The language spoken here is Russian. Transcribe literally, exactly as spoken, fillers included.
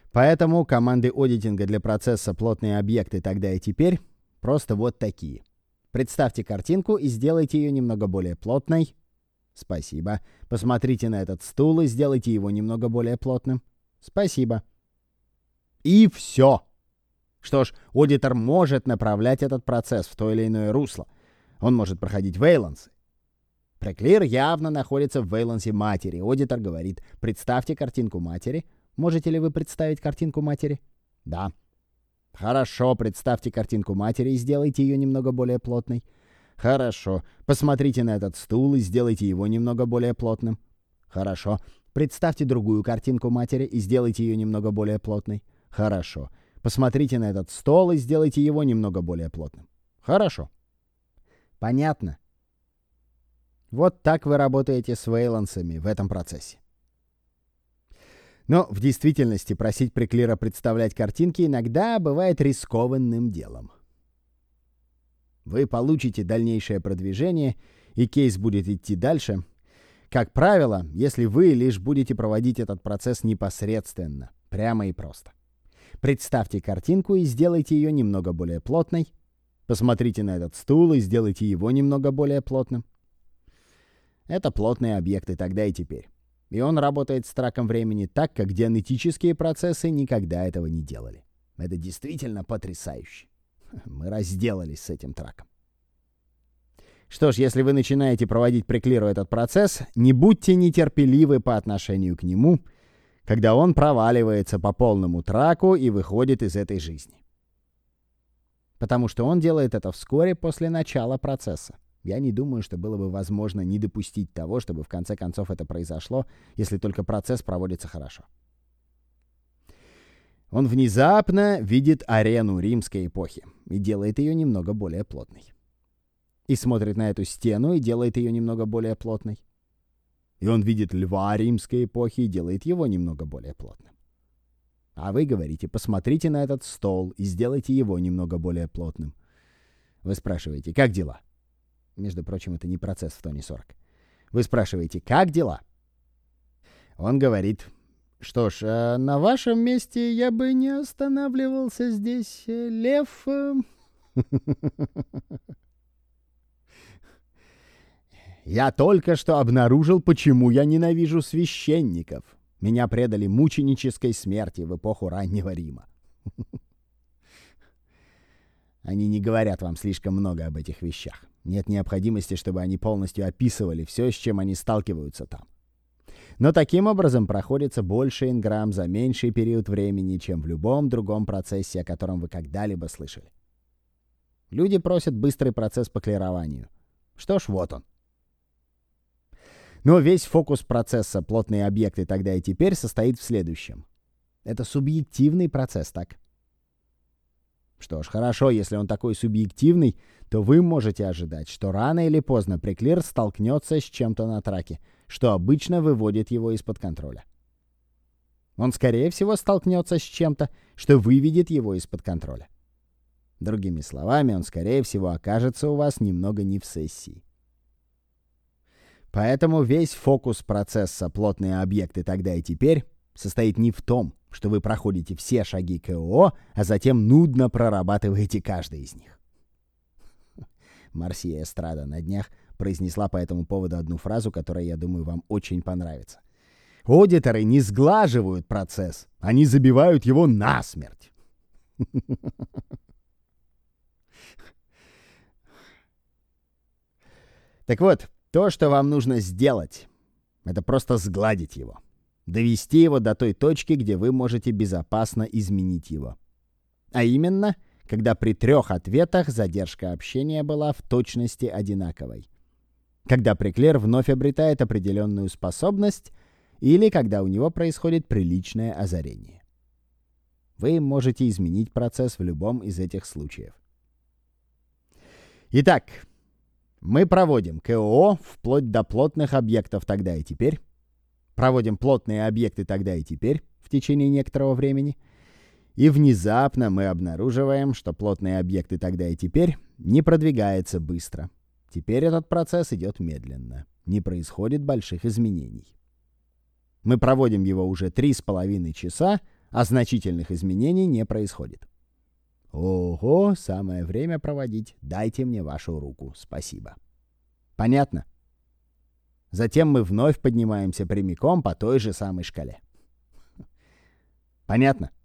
Поэтому команды аудитинга для процесса «Плотные объекты тогда и теперь» просто вот такие. Представьте картинку и сделайте ее немного более плотной. Спасибо. Посмотрите на этот стул и сделайте его немного более плотным. Спасибо. И все. Что ж, аудитор может направлять этот процесс в то или иное русло. Он может проходить вейлансы. Преклир явно находится в вейлансе матери. Аудитор говорит: представьте картинку матери. Можете ли вы представить картинку матери? Да. Хорошо, представьте картинку матери и сделайте ее немного более плотной. Хорошо. Посмотрите на этот стул и сделайте его немного более плотным. Хорошо. Представьте другую картинку матери и сделайте ее немного более плотной. Хорошо. Посмотрите на этот стол и сделайте его немного более плотным. Хорошо. Понятно? Вот так вы работаете с вейлансами в этом процессе. Но в действительности просить Преклира представлять картинки иногда бывает рискованным делом. Вы получите дальнейшее продвижение, и кейс будет идти дальше. Как правило, если вы лишь будете проводить этот процесс непосредственно, прямо и просто. Представьте картинку и сделайте ее немного более плотной. Посмотрите на этот стул и сделайте его немного более плотным. Это плотные объекты тогда и теперь. И он работает с траком времени так, как дианетические процессы никогда этого не делали. Это действительно потрясающе. Мы разделались с этим траком. Что ж, если вы начинаете проводить Преклиру этот процесс, не будьте нетерпеливы по отношению к нему, когда он проваливается по полному траку и выходит из этой жизни. Потому что он делает это вскоре после начала процесса. Я не думаю, что было бы возможно не допустить того, чтобы в конце концов это произошло, если только процесс проводится хорошо. Он внезапно видит арену римской эпохи и делает ее немного более плотной. И смотрит на эту стену и делает ее немного более плотной. И он видит льва римской эпохи и делает его немного более плотным. А вы говорите: посмотрите на этот стол и сделайте его немного более плотным. Вы спрашиваете: как дела? Между прочим, это не процесс в Тони сорок. Вы спрашиваете: как дела? Он говорит: что ж, а на вашем месте я бы не останавливался здесь, лев. Я только что обнаружил, почему я ненавижу священников. Меня предали мученической смерти в эпоху раннего Рима. Они не говорят вам слишком много об этих вещах. Нет необходимости, чтобы они полностью описывали все, с чем они сталкиваются там. Но таким образом проходится больше инграмм за меньший период времени, чем в любом другом процессе, о котором вы когда-либо слышали. Люди просят быстрый процесс по клированию. Что ж, вот он. Но весь фокус процесса «Плотные объекты тогда и теперь» состоит в следующем. Это субъективный процесс, так? Что ж, хорошо, если он такой субъективный, то вы можете ожидать, что рано или поздно Преклир столкнется с чем-то на траке, что обычно выводит его из-под контроля. Он, скорее всего, столкнется с чем-то, что выведет его из-под контроля. Другими словами, он, скорее всего, окажется у вас немного не в сессии. Поэтому весь фокус процесса «Плотные объекты тогда и теперь» состоит не в том, что вы проходите все шаги КОО, а затем нудно прорабатываете каждый из них. Марсия Эстрада на днях произнесла по этому поводу одну фразу, которая, я думаю, вам очень понравится. Аудиторы не сглаживают процесс, они забивают его насмерть. Так вот, то, что вам нужно сделать, это просто сгладить его. Довести его до той точки, где вы можете безопасно изменить его. А именно, когда при трех ответах задержка общения была в точности одинаковой. Когда Преклир вновь обретает определенную способность или когда у него происходит приличное озарение. Вы можете изменить процесс в любом из этих случаев. Итак, мы проводим КОО вплоть до плотных объектов тогда и теперь. Проводим плотные объекты тогда и теперь в течение некоторого времени. И внезапно мы обнаруживаем, что плотные объекты тогда и теперь не продвигается быстро. Теперь этот процесс идет медленно. Не происходит больших изменений. Мы проводим его уже три с половиной часа, а значительных изменений не происходит. Ого, самое время проводить. Дайте мне вашу руку. Спасибо. Понятно? Затем мы вновь поднимаемся прямиком по той же самой шкале. Понятно?